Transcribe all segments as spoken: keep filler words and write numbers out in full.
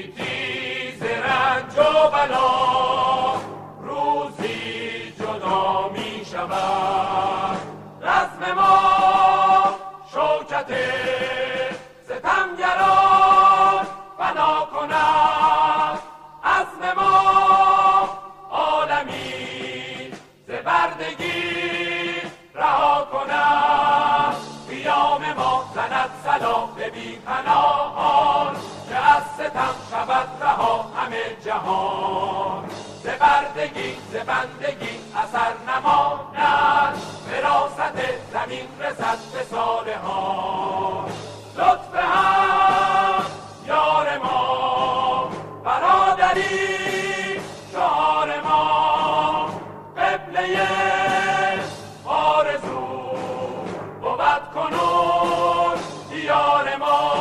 گیتی ز رنج و بلا روزی جدا می شود. رزم ما شوکت ستمگران فنا کند، عزم ما عالمی ز بردگی رها کند. قیام ما زند صلا به بی پناهان، که از ستم شود رها همه جهان. ز بردگی ز بندگی اثر نماند، وراثت زمین رسد به صالحان. لطف هم یار ما برادری شعار ما، قبله آرزو بود کنون دیار ما.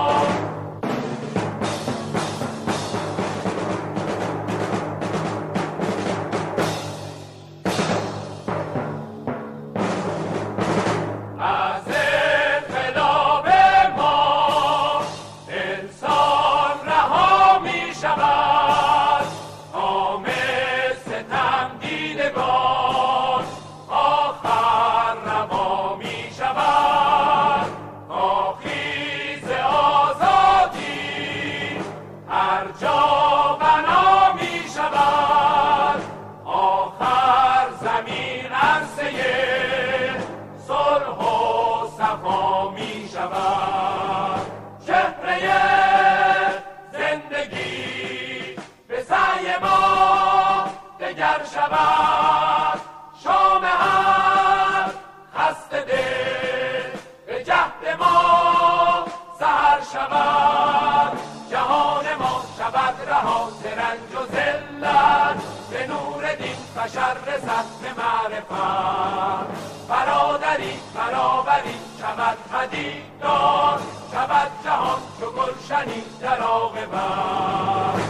شود شام هر خسته دل، به جهد ما سحر شود. جهان ما شود رها ز رنج و ذلت، به نور دین بشر رسد به معرفت. برادری برابری شود پدیدار، شود جهان چو گلشنی در عاقبت.